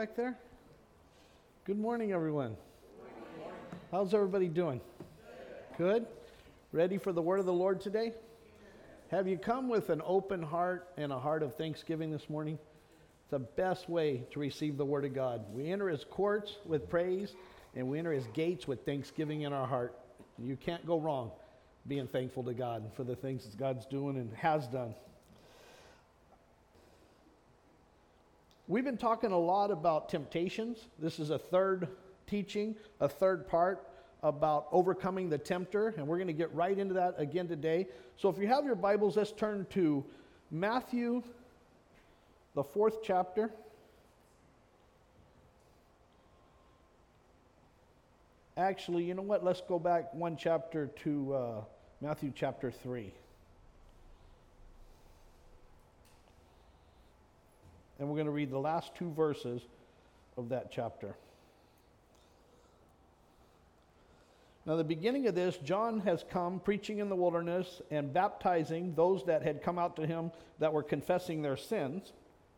Back there? Good morning, everyone. How's everybody doing? Good? Ready for the word of the Lord today? Have you come with an open heart and a heart of thanksgiving this morning? It's the best way to receive the word of God. We enter his courts with praise, and we enter his gates with thanksgiving in our heart. You can't go wrong being thankful to God for the things that God's doing and has done. We've been talking a lot about temptations. This is a third teaching, a third part about overcoming the tempter, and we're going to get right into that again today. So if you have your Bibles, let's turn to Matthew, the 4th chapter. Actually, you know what? Let's go back one chapter to Matthew chapter 3. And we're going to read the last two verses of that chapter. Now, the beginning of this, John has come preaching in the wilderness and baptizing those that had come out to him that were confessing their sins.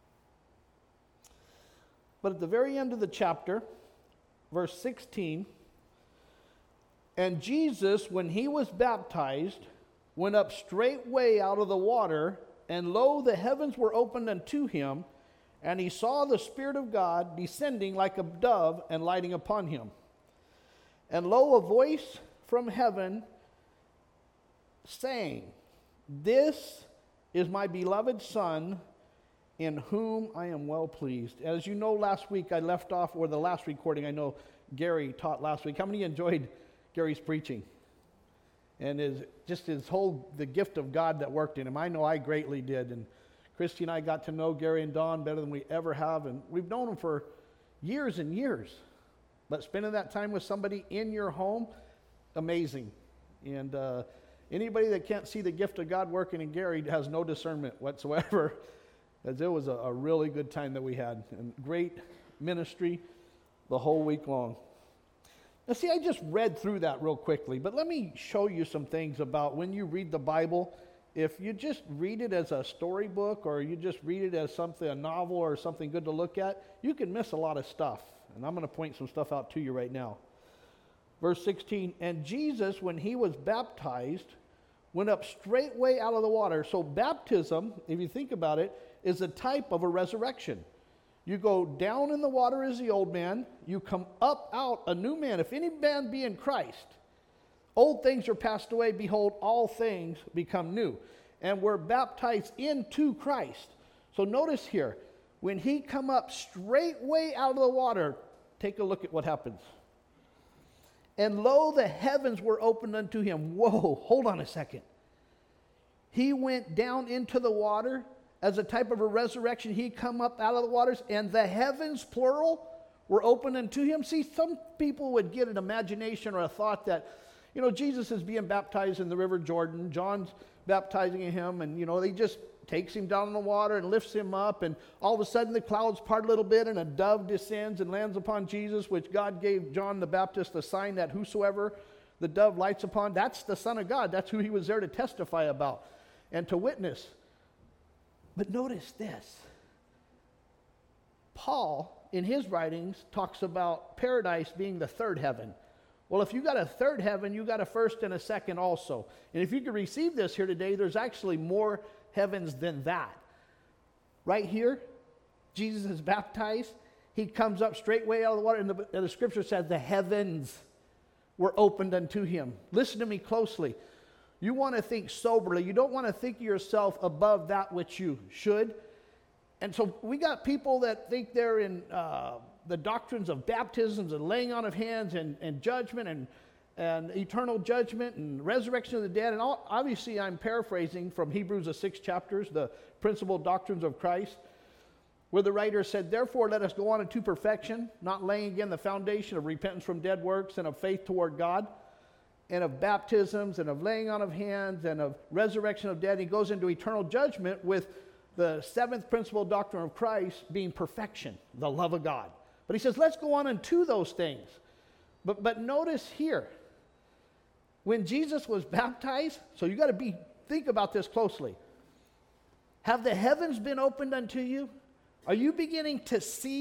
But at the very end of the chapter, verse 16, and Jesus, when he was baptized, went up straightway out of the water, and lo, the heavens were opened unto him, and he saw the Spirit of God descending like a dove and lighting upon him. And lo, a voice from heaven saying, "This is my beloved Son, in whom I am well pleased." As you know, last week I left off, or the last recording, I know Gary taught last week. How many enjoyed Gary's preaching? And the gift of God that worked in him. I know I greatly did. And Christy and I got to know Gary and Dawn better than we ever have, and we've known them for years and years. But spending that time with somebody in your home, amazing. And anybody that can't see the gift of God working in Gary has no discernment whatsoever, as it was a really good time that we had, and great ministry the whole week long. Now see, I just read through that real quickly, but let me show you some things about when you read the Bible. If you just read it as a storybook, or you just read it as a novel or something good to look at, you can miss a lot of stuff. And I'm going to point some stuff out to you right now. Verse 16, and Jesus, when he was baptized, went up straightway out of the water. So baptism, if you think about it, is a type of a resurrection. You go down in the water as the old man, you come up out a new man. If any man be in Christ, old things are passed away, behold, all things become new. And we're baptized into Christ. So notice here, when he come up straightway out of the water, take a look at what happens. And lo, the heavens were opened unto him. Whoa, hold on a second. He went down into the water as a type of a resurrection. He come up out of the waters, and the heavens, plural, were opened unto him. See, some people would get an imagination or a thought that, Jesus is being baptized in the River Jordan. John's baptizing him, and, they just takes him down in the water and lifts him up, and all of a sudden the clouds part a little bit, and a dove descends and lands upon Jesus, which God gave John the Baptist the sign that whosoever the dove lights upon, that's the Son of God. That's who he was there to testify about and to witness. But notice this. Paul, in his writings, talks about paradise being the third heaven. Well, if you got a third heaven, you got a first and a second also. And if you could receive this here today, there's actually more heavens than that. Right here, Jesus is baptized. He comes up straightway out of the water, and the scripture says the heavens were opened unto him. Listen to me closely. You want to think soberly. You don't want to think of yourself above that which you should. And so we got people that think they're in the doctrines of baptisms and laying on of hands and judgment and eternal judgment and resurrection of the dead. And obviously I'm paraphrasing from Hebrews, the 6 chapters, the principal doctrines of Christ, where the writer said, therefore let us go on into perfection, not laying again the foundation of repentance from dead works and of faith toward God, and of baptisms and of laying on of hands and of resurrection of dead. He goes into eternal judgment with the 7th principal doctrine of Christ being perfection, the love of God. But he says, let's go on into those things. But notice here, when Jesus was baptized, so you got to think about this closely. Have the heavens been opened unto you? Are you beginning to see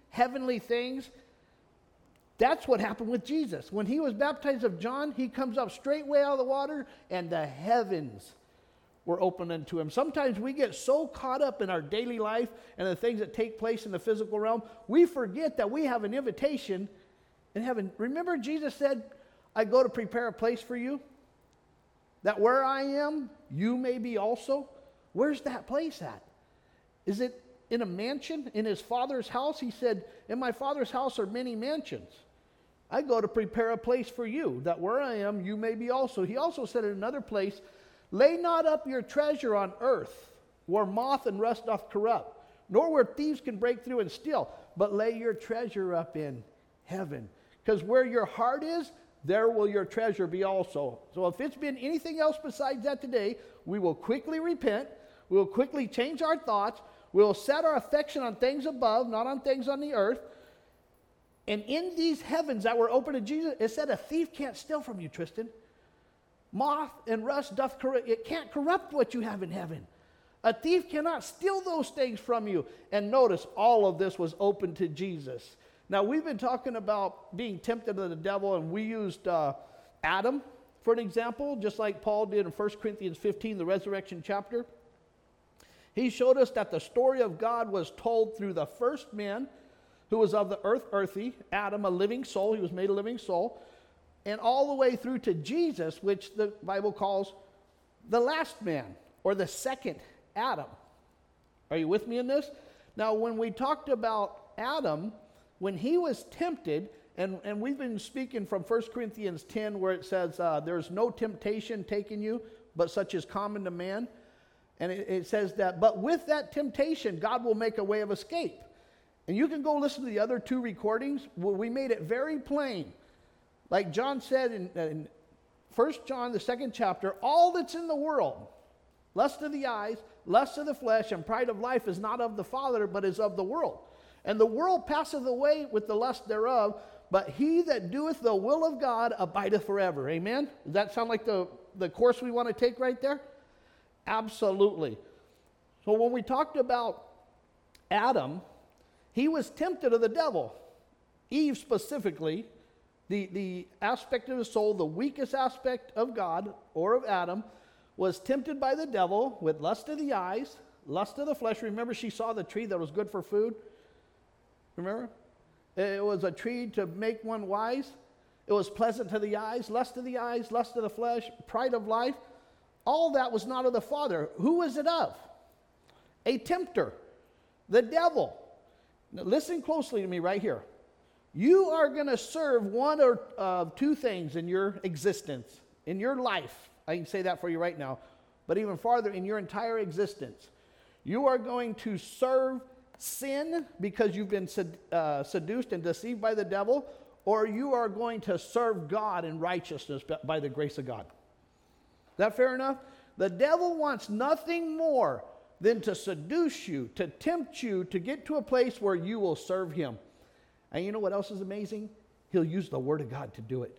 heavenly things. That's what happened with Jesus. When he was baptized of John, he comes up straightway out of the water, and the heavens were opened unto him. Sometimes we get so caught up in our daily life and the things that take place in the physical realm, we forget that we have an invitation in heaven. Remember, Jesus said, I go to prepare a place for you, that where I am, you may be also. Where's that place at? Is it in a mansion, in his Father's house? He said, in my Father's house are many mansions. I go to prepare a place for you, that where I am, you may be also. He also said in another place, lay not up your treasure on earth, where moth and rust doth corrupt, nor where thieves can break through and steal, but lay your treasure up in heaven. Because where your heart is, there will your treasure be also. So if it's been anything else besides that today, we will quickly repent, we will quickly change our thoughts, we will set our affection on things above, not on things on the earth. And in these heavens that were open to Jesus, it said a thief can't steal from you, Tristan. Moth and rust doth corrupt. It can't corrupt what you have in heaven. A thief cannot steal those things from you. And notice, all of this was open to Jesus. Now, we've been talking about being tempted of the devil, and we used Adam for an example, just like Paul did in 1 Corinthians 15, the resurrection chapter. He showed us that the story of God was told through the first man, who was of the earth, earthy, Adam, a living soul. He was made a living soul. And all the way through to Jesus, which the Bible calls the last man, or the second Adam. Are you with me in this? Now, when we talked about Adam, when he was tempted, and we've been speaking from 1 Corinthians 10, where it says, there's no temptation taken you, but such is common to man. And it says that, but with that temptation, God will make a way of escape. And you can go listen to the other two recordings where we made it very plain. Like John said in 1 John, the 2nd chapter, all that's in the world, lust of the eyes, lust of the flesh, and pride of life is not of the Father, but is of the world. And the world passeth away with the lust thereof, but he that doeth the will of God abideth forever. Amen? Does that sound like the course we want to take right there? Absolutely. So when we talked about Adam, he was tempted of the devil. Eve specifically, the aspect of his soul, the weakest aspect of God or of Adam, was tempted by the devil with lust of the eyes, lust of the flesh. Remember, she saw the tree that was good for food? Remember? It was a tree to make one wise. It was pleasant to the eyes, lust of the flesh, pride of life. All that was not of the Father. Who was it of? A tempter, the devil. Now listen closely to me right here. You are going to serve one or two things in your existence, in your life. I can say that for you right now. But even farther, in your entire existence. You are going to serve sin because you've been seduced and deceived by the devil, or you are going to serve God in righteousness by the grace of God. Is that fair enough? The devil wants nothing more than to seduce you, to tempt you, to get to a place where you will serve him. And you know what else is amazing? He'll use the Word of God to do it.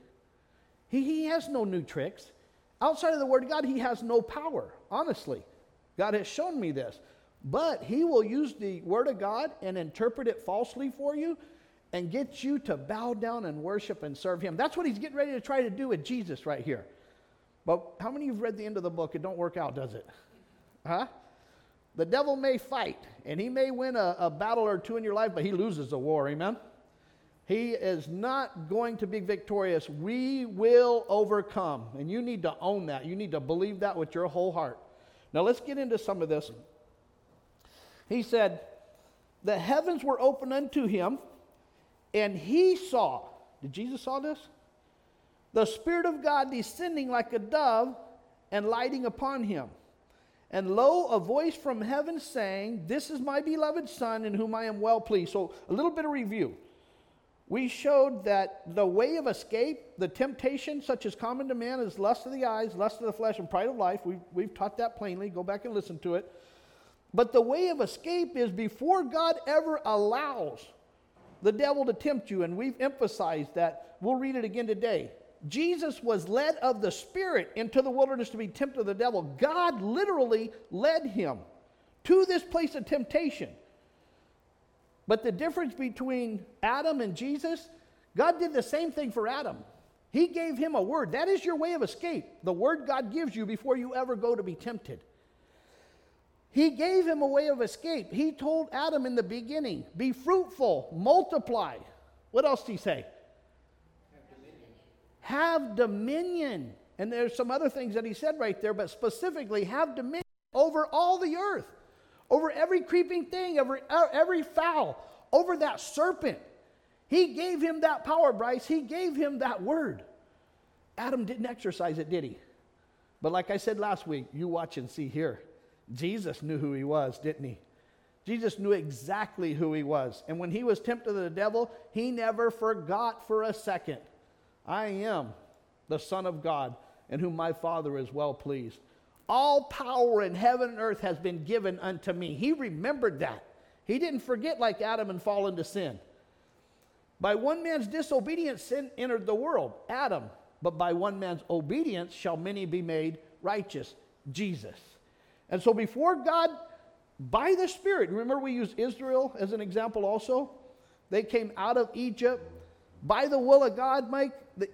He has no new tricks. Outside of the Word of God, he has no power, honestly. God has shown me this. But he will use the Word of God and interpret it falsely for you and get you to bow down and worship and serve him. That's what he's getting ready to try to do with Jesus right here. But how many of you have read the end of the book? It don't work out, does it? Huh? The devil may fight, and he may win a battle or two in your life, but he loses a war, amen? He is not going to be victorious. We will overcome, and you need to own that. You need to believe that with your whole heart. Now let's get into some of this. He said, the heavens were opened unto him, and he saw. Did Jesus saw this? The Spirit of God descending like a dove and lighting upon him. And lo, a voice from heaven saying, this is my beloved Son, in whom I am well pleased. So a little bit of review. We showed that the way of escape, the temptation such as common to man, is lust of the eyes, lust of the flesh, and pride of life. We've taught that plainly. Go back and listen to it. But the way of escape is before God ever allows the devil to tempt you, and we've emphasized that. We'll read it again today. Jesus was led of the Spirit into the wilderness to be tempted of the devil. God literally led him to this place of temptation. But the difference between Adam and Jesus, God did the same thing for Adam. He gave him a word. That is your way of escape. The word God gives you before you ever go to be tempted. He gave him a way of escape. He told Adam in the beginning, be fruitful, multiply. What else did he say? Have dominion. And there's some other things that he said right there, but specifically, have dominion over all the earth, over every creeping thing, over every fowl, over that serpent. He gave him that power, Bryce. He gave him that word. Adam didn't exercise it, did he? But like I said last week, you watch and see here. Jesus knew who he was, didn't he? Jesus knew exactly who he was. And when he was tempted of the devil, he never forgot for a second. I am the Son of God, in whom my Father is well pleased. All power in heaven and earth has been given unto me. He remembered that. He didn't forget like Adam and fall into sin. By one man's disobedience, sin entered the world, Adam. But by one man's obedience shall many be made righteous, Jesus. And so before God, by the Spirit, remember we use Israel as an example also? They came out of Egypt by the will of God, Mike.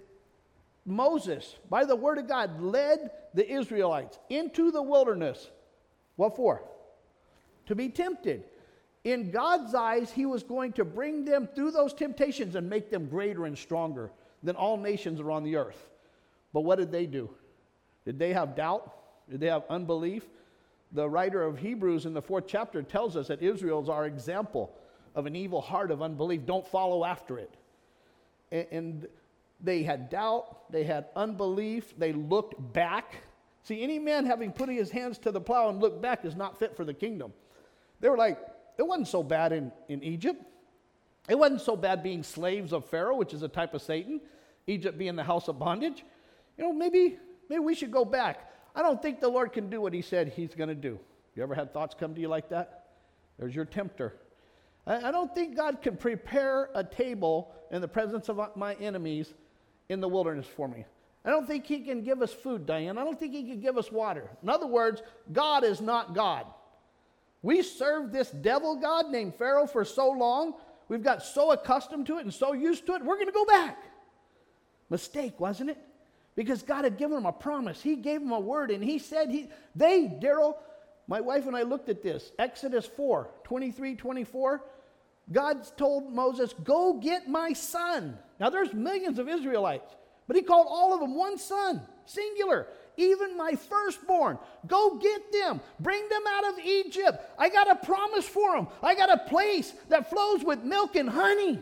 Moses, by the word of God, led the Israelites into the wilderness. What for? To be tempted. In God's eyes, he was going to bring them through those temptations and make them greater and stronger than all nations around the earth. But what did they do? Did they have doubt? Did they have unbelief? The writer of Hebrews in the 4th chapter tells us that Israel is our example of an evil heart of unbelief. Don't follow after it. And they had doubt, they had unbelief, they looked back. See, any man having put his hands to the plow and looked back is not fit for the kingdom. They were like, it wasn't so bad in Egypt. It wasn't so bad being slaves of Pharaoh, which is a type of Satan. Egypt being the house of bondage. You know, maybe we should go back. I don't think the Lord can do what he said he's going to do. You ever had thoughts come to you like that? There's your tempter. I don't think God can prepare a table in the presence of my enemies in the wilderness for me. I don't think he can give us food, Diane. I don't think he can give us water. In other words, God is not God. We served this devil God named Pharaoh for so long. We've got so accustomed to it and so used to it. We're going to go back. Mistake, wasn't it? Because God had given them a promise. He gave them a word, and he said, Daryl, my wife and I looked at this. Exodus 4, 23, 24. God told Moses, go get my son. Now there's millions of Israelites, but he called all of them one son, singular. Even my firstborn. Go get them. Bring them out of Egypt. I got a promise for them. I got a place that flows with milk and honey.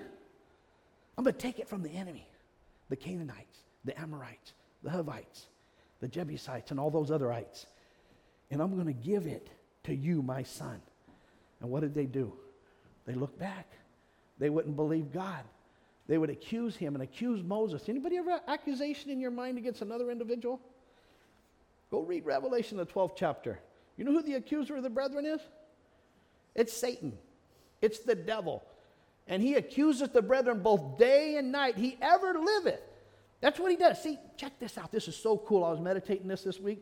I'm going to take it from the enemy, the Canaanites, the Amorites, the Hivites, the Jebusites, and all those otherites. And I'm going to give it to you, my son. And what did they do? They looked back. They wouldn't believe God. They would accuse him and accuse Moses. Anybody ever have accusation in your mind against another individual? Go read Revelation, the 12th chapter. You know who the accuser of the brethren is? It's Satan. It's the devil. And he accuseth the brethren both day and night. He ever liveth. That's what he does. See, check this out. This is so cool. I was meditating this week.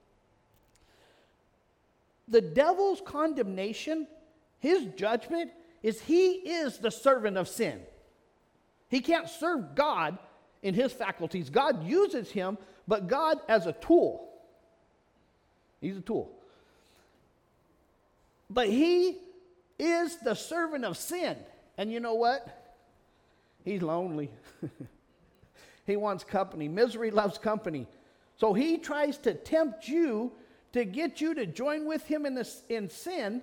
The devil's condemnation, his judgment, is he is the servant of sin. He can't serve God in his faculties. God uses him, but God as a tool. He's a tool. But he is the servant of sin. And you know what? He's lonely. He wants company. Misery loves company. So he tries to tempt you to get you to join with him in sin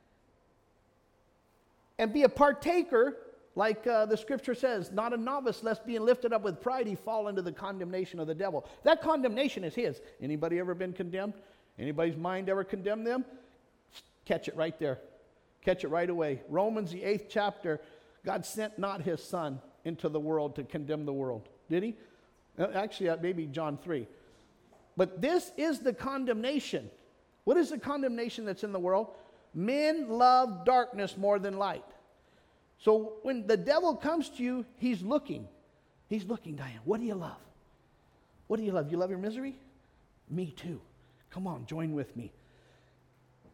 and be a partaker, like the scripture says, not a novice, lest being lifted up with pride he fall into the condemnation of the devil. That condemnation is his. Anybody ever been condemned? Anybody's mind ever condemned them? Catch it right there. Catch it right away. Romans, the 8th chapter, God sent not his son into the world to condemn the world. Did he? Actually, maybe John 3. But this is the condemnation. What is the condemnation that's in the world? Men love darkness more than light. So when the devil comes to you, he's looking. He's looking, Diane. What do you love? What do you love? You love your misery? Me too. Come on, join with me.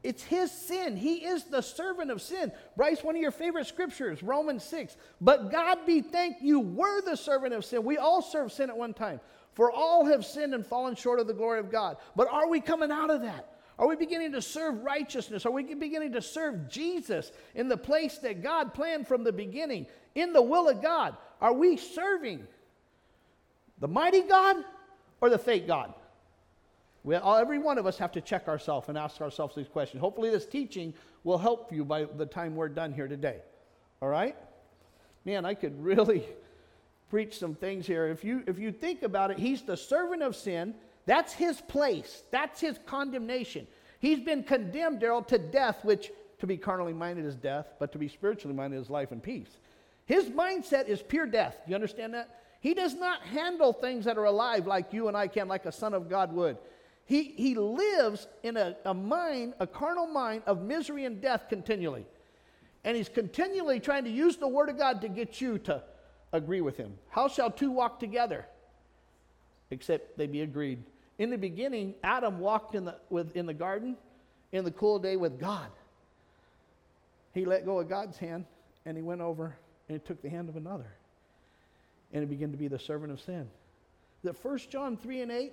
It's his sin. He is the servant of sin. Bryce, one of your favorite scriptures, Romans 6. But God be thanked, you were the servant of sin. We all serve sin at one time. For all have sinned and fallen short of the glory of God. But are we coming out of that? Are we beginning to serve righteousness? Are we beginning to serve Jesus in the place that God planned from the beginning, in the will of God? Are we serving the mighty God or the fake God? Every one of us have to check ourselves and ask ourselves these questions. Hopefully this teaching will help you by the time we're done here today. All right? Man, I could really preach some things here. If you think about it, he's the servant of sin. That's his place. That's his condemnation. He's been condemned, Daryl, to death, which to be carnally minded is death, but to be spiritually minded is life and peace. His mindset is pure death. Do you understand that? He does not handle things that are alive like you and I can, like a son of God would. He lives in a mind, a carnal mind of misery and death continually. And he's continually trying to use the word of God to get you to agree with him. How shall two walk together except they be agreed? In the beginning, Adam walked in the garden in the cool day with God. He let go of God's hand and he went over and he took the hand of another. And he began to be the servant of sin. That 1 John 3:8,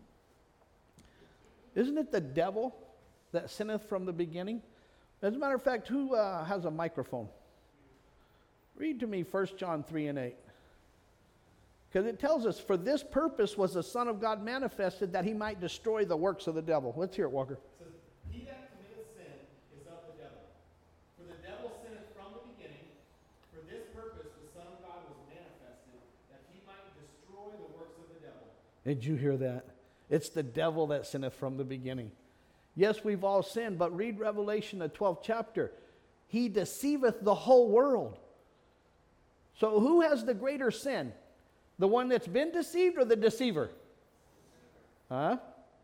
isn't it the devil that sinneth from the beginning? As a matter of fact, who has a microphone? Read to me 1 John 3:8. Because it tells us, for this purpose was the Son of God manifested, that he might destroy the works of the devil. Let's hear it, Walker. It says, he that committeth sin is of the devil. For the devil sinneth from the beginning. For this purpose the Son of God was manifested, that he might destroy the works of the devil. Did you hear that? It's the devil that sinneth from the beginning. Yes, we've all sinned, but read Revelation, the 12th chapter. He deceiveth the whole world. So who has the greater sin? The one that's been deceived or the deceiver? Huh?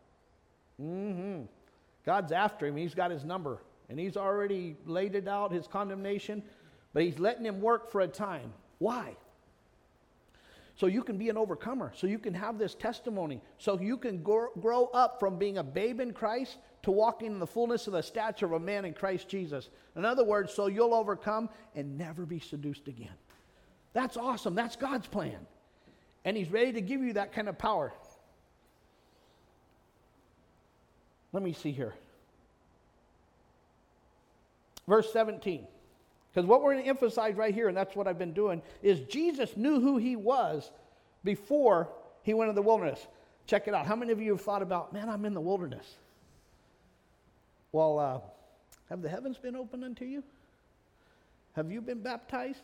God's after him. He's got his number. And he's already laid it out, his condemnation. But he's letting him work for a time. Why? So you can be an overcomer. So you can have this testimony. So you can grow up from being a babe in Christ to walking in the fullness of the stature of a man in Christ Jesus. In other words, so you'll overcome and never be seduced again. That's awesome. That's God's plan. And he's ready to give you that kind of power. Let me see here. Verse 17. Because what we're going to emphasize right here, and that's what I've been doing, is Jesus knew who he was before he went into the wilderness. Check it out. How many of you have thought about, man, I'm in the wilderness? Well, have the heavens been opened unto you? Have you been baptized?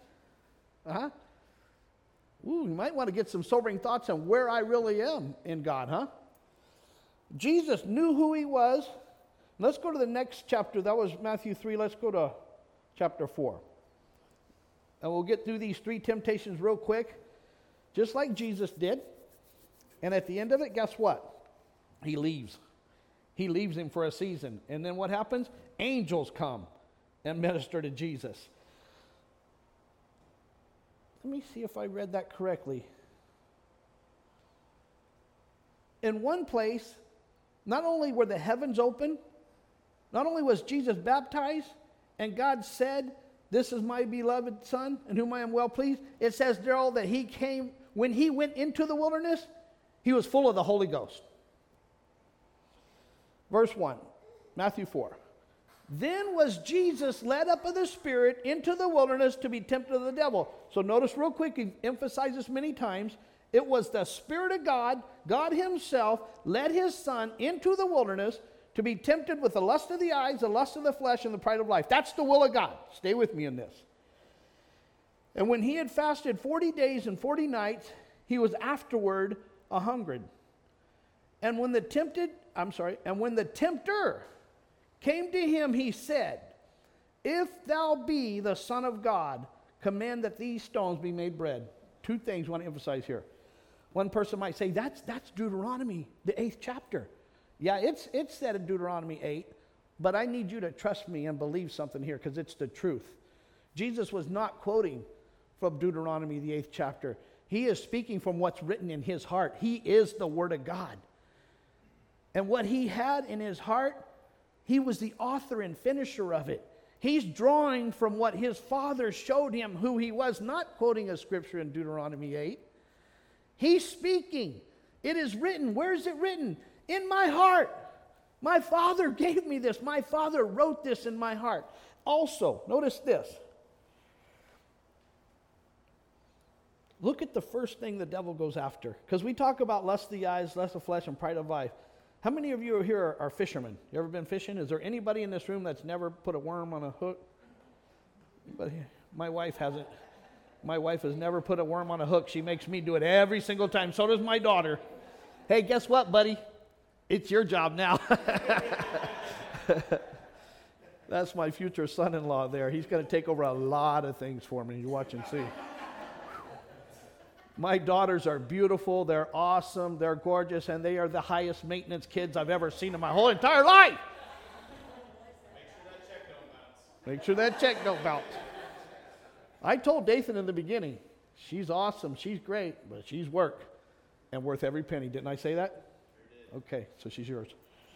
Ooh, you might want to get some sobering thoughts on where I really am in God, huh? Jesus knew who he was. Let's go to the next chapter. That was Matthew 3. Let's go to chapter 4. And we'll get through these three temptations real quick, just like Jesus did. And at the end of it, guess what? He leaves. He leaves him for a season. And then what happens? Angels come and minister to Jesus. Let me see if I read that correctly. In one place, not only were the heavens open, not only was Jesus baptized, and God said, this is my beloved Son, in whom I am well pleased. It says, Daryl, that he came, when he went into the wilderness, he was full of the Holy Ghost. Verse 1, Matthew 4. Then was Jesus led up of the Spirit into the wilderness to be tempted of the devil. So notice real quick, he emphasized this many times. It was the Spirit of God, God himself, led his Son into the wilderness to be tempted with the lust of the eyes, the lust of the flesh, and the pride of life. That's the will of God. Stay with me in this. And when he had fasted 40 days and 40 nights, he was afterward a-hungered. And when the tempter came to him, he said, if thou be the Son of God, command that these stones be made bread. Two things I want to emphasize here. One person might say, that's Deuteronomy, the 8th chapter. Yeah, it's said in Deuteronomy 8, but I need you to trust me and believe something here because it's the truth. Jesus was not quoting from Deuteronomy, the 8th chapter. He is speaking from what's written in his heart. He is the Word of God. And what he had in his heart, He was the author and finisher of it. He's drawing from what his Father showed him who he was, not quoting a scripture in Deuteronomy 8. He's speaking. It is written. Where is it written? In my heart. My Father gave me this. My Father wrote this in my heart. Also, notice this. Look at the first thing the devil goes after. Because we talk about lust of the eyes, lust of flesh, and pride of life. How many of you here are fishermen? You ever been fishing? Is there anybody in this room that's never put a worm on a hook? Anybody? My wife hasn't. My wife has never put a worm on a hook. She makes me do it every single time. So does my daughter. Hey, guess what, buddy? It's your job now. That's my future son-in-law there. He's going to take over a lot of things for me. You watch and see. My daughters are beautiful, they're awesome, they're gorgeous, and they are the highest maintenance kids I've ever seen in my whole entire life. Make sure that check don't bounce. I told Dathan in the beginning, she's awesome, she's great, but she's work and worth every penny. Didn't I say that? Okay, so she's yours.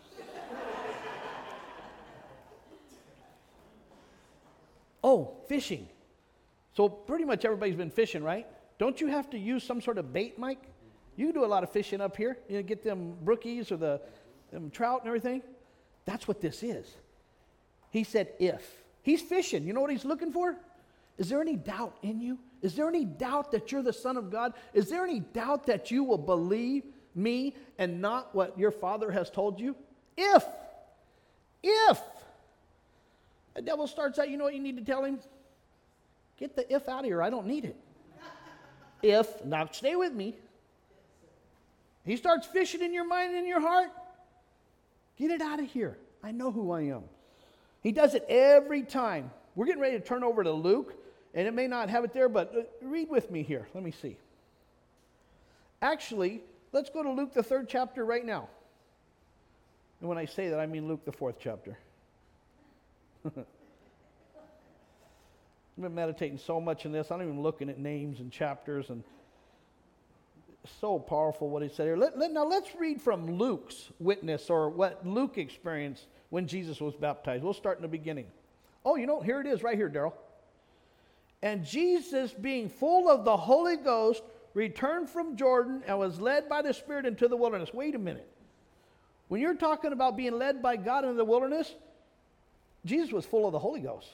Oh, fishing. So pretty much everybody's been fishing, right? Don't you have to use some sort of bait, Mike? You do a lot of fishing up here. You know, get them brookies or them trout and everything. That's what this is. He said, if. He's fishing. You know what he's looking for? Is there any doubt in you? Is there any doubt that you're the Son of God? Is there any doubt that you will believe me and not what your Father has told you? If. The devil starts out, you know what you need to tell him? Get the if out of here. I don't need it. If, now stay with me. He starts fishing in your mind and in your heart. Get it out of here. I know who I am. He does it every time. We're getting ready to turn over to Luke, and it may not have it there, but read with me here. Let me see. Actually, let's go to Luke, the 3rd chapter right now. And when I say that, I mean Luke, the 4th chapter. I've been meditating so much in this. I'm even looking at names and chapters, and it's so powerful what he said here. Now let's read from Luke's witness, or what Luke experienced when Jesus was baptized. We'll start in the beginning. Oh, you know, here it is right here, Daryl. And Jesus, being full of the Holy Ghost, returned from Jordan and was led by the Spirit into the wilderness. Wait a minute. When you're talking about being led by God into the wilderness, Jesus was full of the Holy Ghost.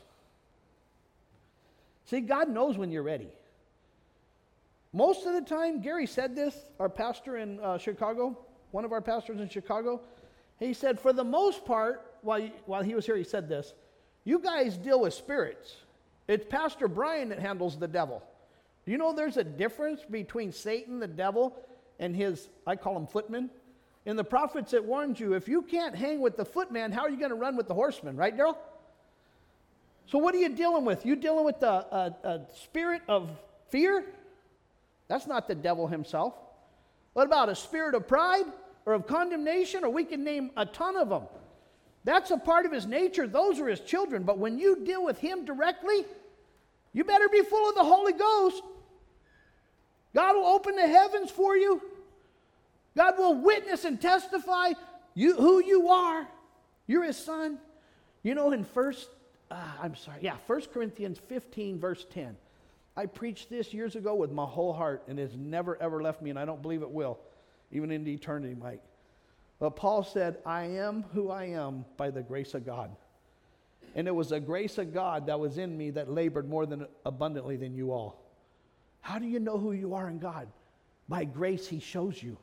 See, God knows when you're ready. Most of the time, Gary said this, our pastor in Chicago, one of our pastors in Chicago, he said, for the most part, while he was here, he said this, you guys deal with spirits. It's Pastor Brian that handles the devil. Do you know there's a difference between Satan, the devil, and his, I call him footmen? In the prophets it warns you, if you can't hang with the footman, how are you going to run with the horseman? Right, Daryl? So what are you dealing with? You dealing with a spirit of fear? That's not the devil himself. What about a spirit of pride or of condemnation? Or we can name a ton of them. That's a part of his nature. Those are his children. But when you deal with him directly, you better be full of the Holy Ghost. God will open the heavens for you. God will witness and testify who you are. You're his son. You know, in 1 Corinthians 15, verse 10. I preached this years ago with my whole heart, and it's never, ever left me, and I don't believe it will, even into eternity, Mike. But Paul said, I am who I am by the grace of God. And it was the grace of God that was in me that labored more than abundantly than you all. How do you know who you are in God? By grace he shows you.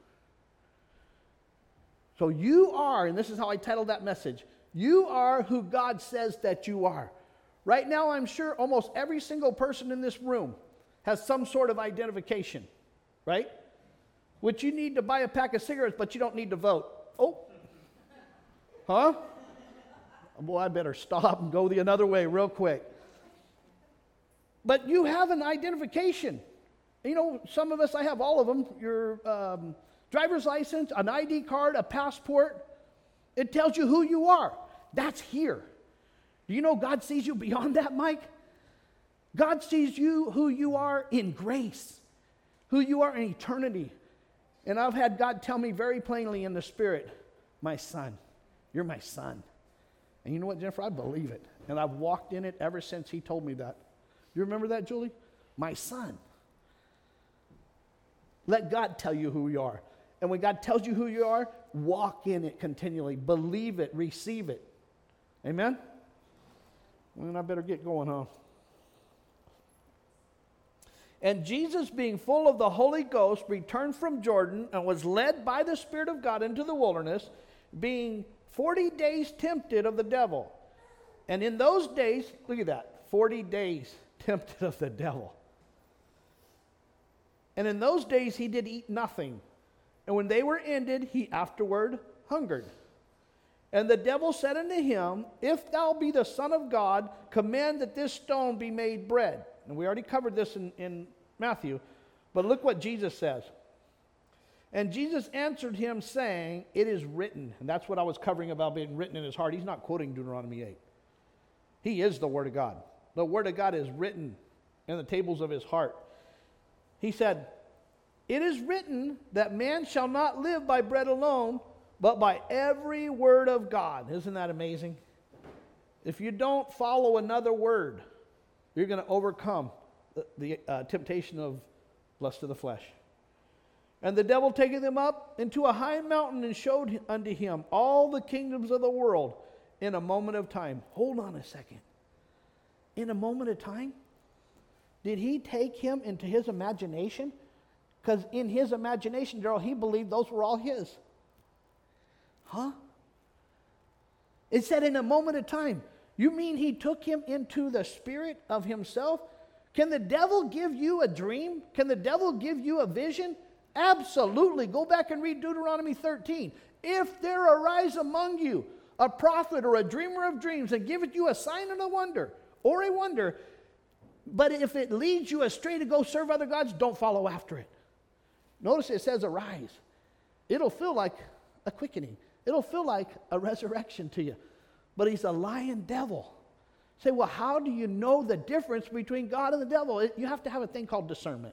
So you are, and this is how I titled that message, you are who God says that you are. Right now, I'm sure almost every single person in this room has some sort of identification, right? Which you need to buy a pack of cigarettes, but you don't need to vote. Oh, huh? Boy, I better stop and go the other way real quick. But you have an identification. You know, some of us, I have all of them. Your driver's license, an ID card, a passport. It tells you who you are. That's here. Do you know God sees you beyond that, Mike? God sees you who you are in grace, who you are in eternity. And I've had God tell me very plainly in the Spirit, my son, you're my son. And you know what, Jennifer? I believe it. And I've walked in it ever since he told me that. You remember that, Julie? My son. Let God tell you who you are. And when God tells you who you are, walk in it continually. Believe it. Receive it. Amen? And I better get going, huh? And Jesus, being full of the Holy Ghost, returned from Jordan and was led by the Spirit of God into the wilderness, being 40 days tempted of the devil. And in those days, look at that, 40 days tempted of the devil. And in those days he did eat nothing. And when they were ended, he afterward hungered. And the devil said unto him, If thou be the Son of God, command that this stone be made bread. And we already covered this in Matthew. But look what Jesus says. And Jesus answered him, saying, It is written. And that's what I was covering about being written in his heart. He's not quoting Deuteronomy 8. He is the Word of God. The Word of God is written in the tables of his heart. He said, It is written that man shall not live by bread alone, but by every word of God. Isn't that amazing? If you don't follow another word, you're going to overcome the temptation of lust of the flesh. And the devil taketh him up into a high mountain and showed unto him all the kingdoms of the world in a moment of time. Hold on a second. In a moment of time? Did he take him into his imagination? Because in his imagination, Darrell, he believed those were all his. Huh? It said in a moment of time. You mean he took him into the spirit of himself? Can the devil give you a dream? Can the devil give you a vision? Absolutely. Go back and read Deuteronomy 13. If there arise among you a prophet or a dreamer of dreams and giveth you a sign and a wonder, or a wonder, but if it leads you astray to go serve other gods, don't follow after it. Notice it says arise. It'll feel like a quickening. It'll feel like a resurrection to you. But he's a lying devil. Say, well, how do you know the difference between God and the devil? You have to have a thing called discernment.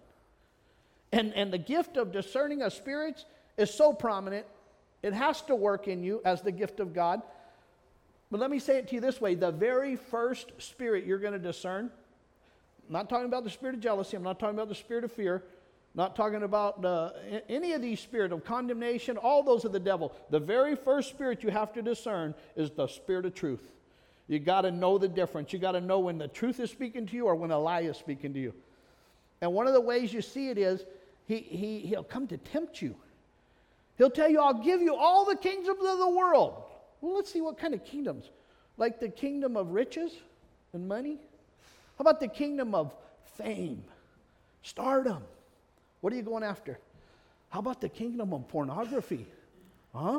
And the gift of discerning of spirits is so prominent, it has to work in you as the gift of God. But let me say it to you this way. The very first spirit you're going to discern, I'm not talking about the spirit of jealousy, I'm not talking about the spirit of fear, not talking about any of these spirits of condemnation, all those are the devil. The very first spirit you have to discern is the spirit of truth. You got to know the difference. You got to know when the truth is speaking to you or when a lie is speaking to you. And one of the ways you see it is he'll come to tempt you. He'll tell you, I'll give you all the kingdoms of the world. Well, let's see what kind of kingdoms. Like the kingdom of riches and money? How about the kingdom of fame, stardom? What are you going after? How about the kingdom of pornography? Huh?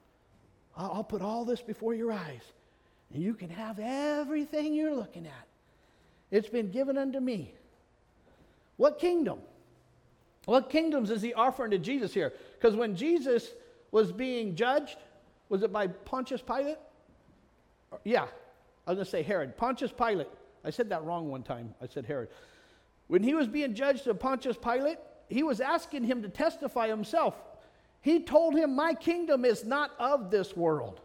I'll put all this before your eyes, and you can have everything you're looking at. It's been given unto me. What kingdom? What kingdoms is he offering to Jesus here? Because when Jesus was being judged, was it by Pontius Pilate? Yeah, I was going to say Herod. Pontius Pilate. I said that wrong one time. I said Herod. When he was being judged of Pontius Pilate, he was asking him to testify himself. He told him, my kingdom is not of this world.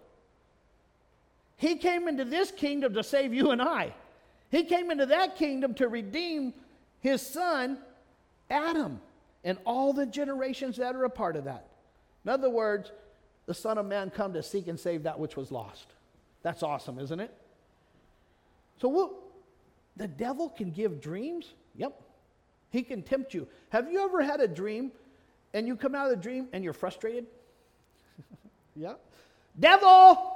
He came into this kingdom to save you and I. He came into that kingdom to redeem his son, Adam, and all the generations that are a part of that. In other words, the Son of Man come to seek and save that which was lost. That's awesome, isn't it? So the devil can give dreams? Yep. He can tempt you. Have you ever had a dream and you come out of the dream and you're frustrated? Yeah. Devil!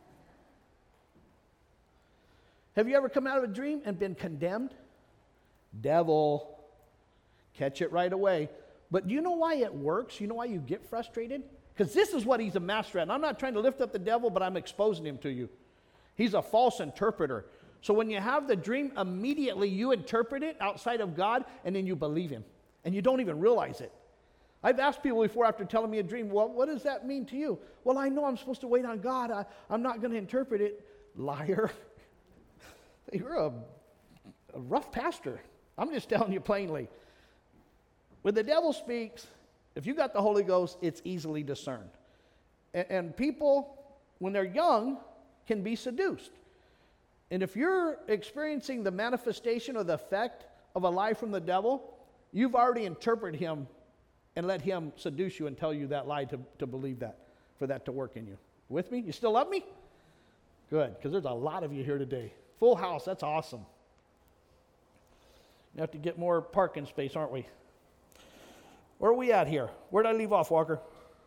Have you ever come out of a dream and been condemned? Devil. Catch it right away. But do you know why it works? You know why you get frustrated? Because this is what he's a master at. And I'm not trying to lift up the devil, but I'm exposing him to you. He's a false interpreter. So when you have the dream, immediately you interpret it outside of God, and then you believe him. And you don't even realize it. I've asked people before after telling me a dream, well, what does that mean to you? Well, I know I'm supposed to wait on God. I'm not going to interpret it. Liar. You're a rough pastor. I'm just telling you plainly. When the devil speaks, if you got the Holy Ghost, it's easily discerned. And people, when they're young, can be seduced. And if you're experiencing the manifestation or the effect of a lie from the devil, you've already interpreted him and let him seduce you and tell you that lie to believe that, for that to work in you. With me? You still love me? Good, because there's a lot of you here today. Full house, that's awesome. We have to get more parking space, aren't we? Where are we at here? Where did I leave off, Walker?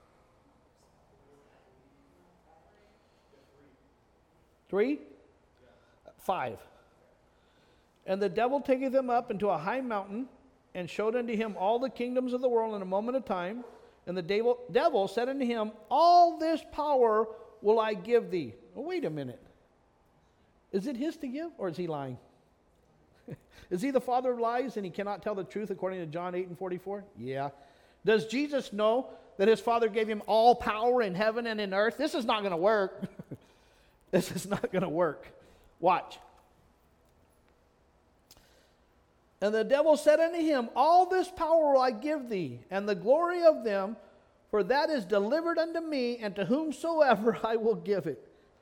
3? 5. And the devil taketh him up into a high mountain, and showed unto him all the kingdoms of the world in a moment of time. And the devil said unto him, all this power will I give thee. Oh, wait a minute. Is it his to give, or is he lying? Is he the father of lies, and he cannot tell the truth according to John 8:44? Yeah. Does Jesus know that his father gave him all power in heaven and in earth? This is not going to work. This is not going to work. Watch. And the devil said unto him, all this power will I give thee, and the glory of them, for that is delivered unto me, and to whomsoever I will give it.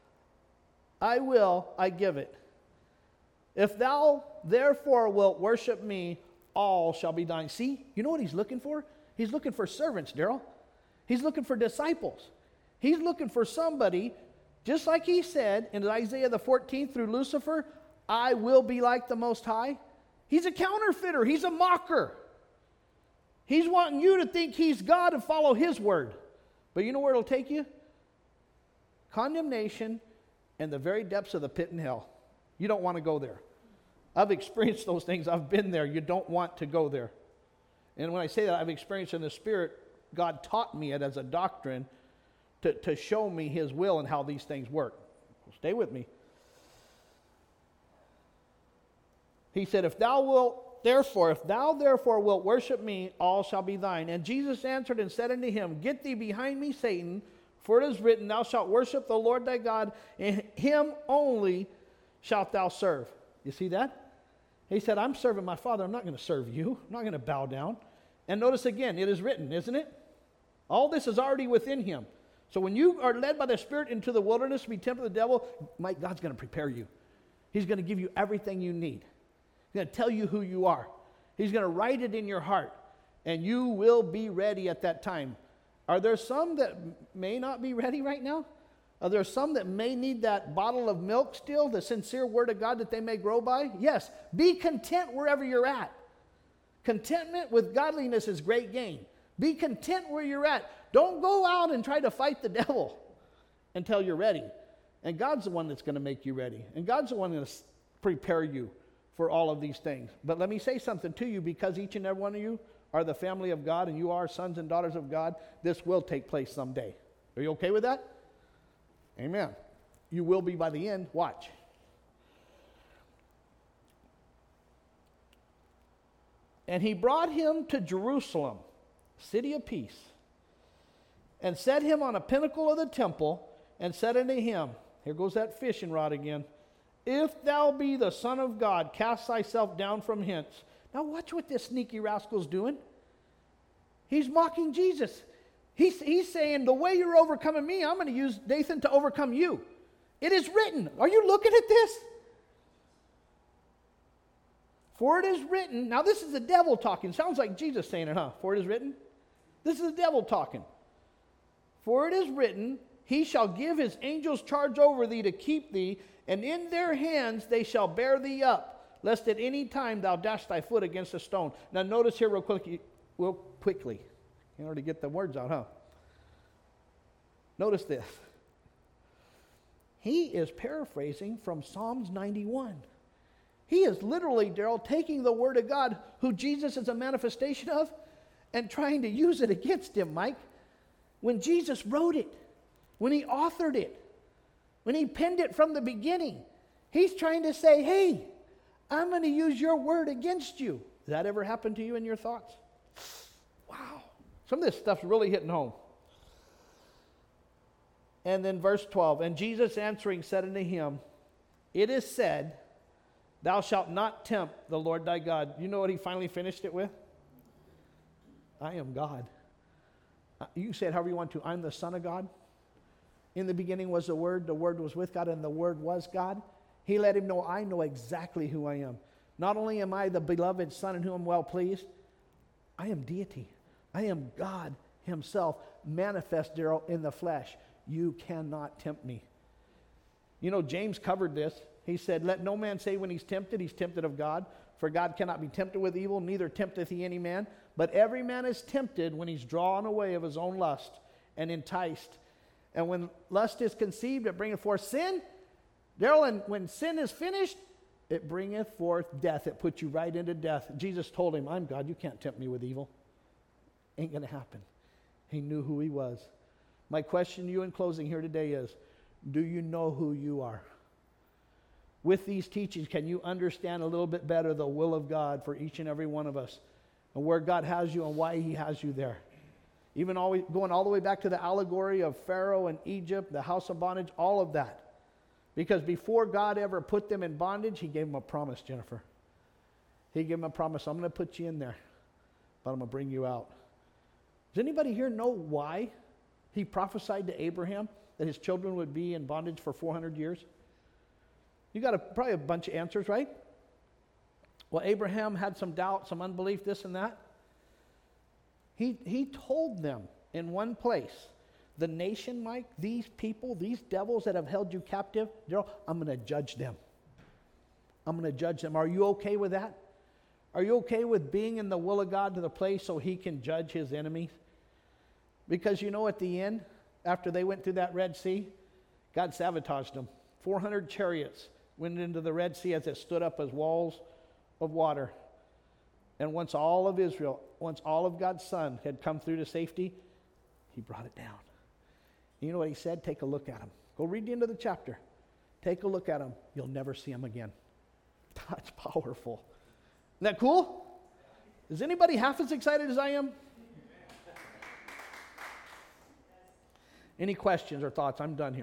I give it. If thou therefore wilt worship me, all shall be thine. See, you know what he's looking for? He's looking for servants, Daryl. He's looking for disciples. He's looking for somebody, just like he said in Isaiah the 14th through Lucifer, I will be like the Most High. He's a counterfeiter. He's a mocker. He's wanting you to think he's God and follow his word. But you know where it'll take you? Condemnation and the very depths of the pit in hell. You don't want to go there. I've experienced those things. I've been there. You don't want to go there. And when I say that, I've experienced in the Spirit, God taught me it as a doctrine to show me his will and how these things work. Stay with me. He said, if thou therefore wilt worship me, all shall be thine. And Jesus answered and said unto him, get thee behind me, Satan, for it is written, thou shalt worship the Lord thy God, and him only shalt thou serve. You see that? He said, I'm serving my Father. I'm not going to serve you. I'm not going to bow down. And notice again, it is written, isn't it? All this is already within him. So when you are led by the Spirit into the wilderness to be tempted of the devil, God's going to prepare you. He's going to give you everything you need. He's going to tell you who you are. He's going to write it in your heart, and you will be ready at that time. Are there some that may not be ready right now? Are there some that may need that bottle of milk still, the sincere word of God that they may grow by? Yes. Be content wherever you're at. Contentment with godliness is great gain. Be content where you're at. Don't go out and try to fight the devil until you're ready. And God's the one that's going to make you ready. And God's the one that's going to prepare you for all of these things. But let me say something to you, because each and every one of you are the family of God and you are sons and daughters of God. This will take place someday. Are you okay with that? Amen. You will be by the end. Watch. And he brought him to Jerusalem, city of peace, and set him on a pinnacle of the temple, and said unto him, here goes that fishing rod again, if thou be the Son of God, cast thyself down from hence. Now watch what this sneaky rascal's doing. He's mocking Jesus. He's saying, the way you're overcoming me, I'm going to use Nathan to overcome you. It is written. Are you looking at this? For it is written. Now this is the devil talking. Sounds like Jesus saying it, huh? For it is written. This is the devil talking. For it is written, he shall give his angels charge over thee to keep thee, and in their hands they shall bear thee up, lest at any time thou dash thy foot against a stone. Now notice here real quickly. You already get the words out, huh? Notice this. He is paraphrasing from Psalms 91. He is literally, Daryl, taking the word of God, who Jesus is a manifestation of, and trying to use it against him, Mike. When Jesus wrote it, when he authored it, when he penned it from the beginning, he's trying to say, hey, I'm going to use your word against you. Has that ever happened to you in your thoughts? Wow. Some of this stuff's really hitting home. And then verse 12, and Jesus answering said unto him, it is said, thou shalt not tempt the Lord thy God. You know what he finally finished it with? I am God. You can say it however you want to. I'm the Son of God. In the beginning was the Word was with God, and the Word was God. He let him know, I know exactly who I am. Not only am I the beloved Son in whom I'm well pleased, I am deity. I am God himself, manifest, Daryl, in the flesh. You cannot tempt me. You know, James covered this. He said, let no man say when he's tempted of God. For God cannot be tempted with evil, neither tempteth he any man. But every man is tempted when he's drawn away of his own lust and enticed. And when lust is conceived, it bringeth forth sin. Daryl, and when sin is finished, it bringeth forth death. It puts you right into death. Jesus told him, I'm God, you can't tempt me with evil. Ain't going to happen. He knew who he was. My question to you in closing here today is, do you know who you are? With these teachings, can you understand a little bit better the will of God for each and every one of us, and where God has you and why he has you there? Even always going all the way back to the allegory of Pharaoh and Egypt, the house of bondage, all of that. Because before God ever put them in bondage, he gave them a promise, Jennifer. He gave them a promise, I'm going to put you in there, but I'm going to bring you out. Does anybody here know why he prophesied to Abraham that his children would be in bondage for 400 years? You got probably a bunch of answers, right? Well, Abraham had some doubt, some unbelief, this and that. He told them in one place, the nation, Mike, these people, these devils that have held you captive, I'm going to judge them. I'm going to judge them. Are you okay with that? Are you okay with being in the will of God to the place so he can judge his enemies? Because you know, at the end, after they went through that Red Sea, God sabotaged them. 400 chariots went into the Red Sea as it stood up as walls of water. And once all of Israel, once all of God's Son had come through to safety, he brought it down. You know what he said? Take a look at him. Go read the end of the chapter. Take a look at him. You'll never see him again. That's powerful. Isn't that cool? Is anybody half as excited as I am? Any questions or thoughts? I'm done here.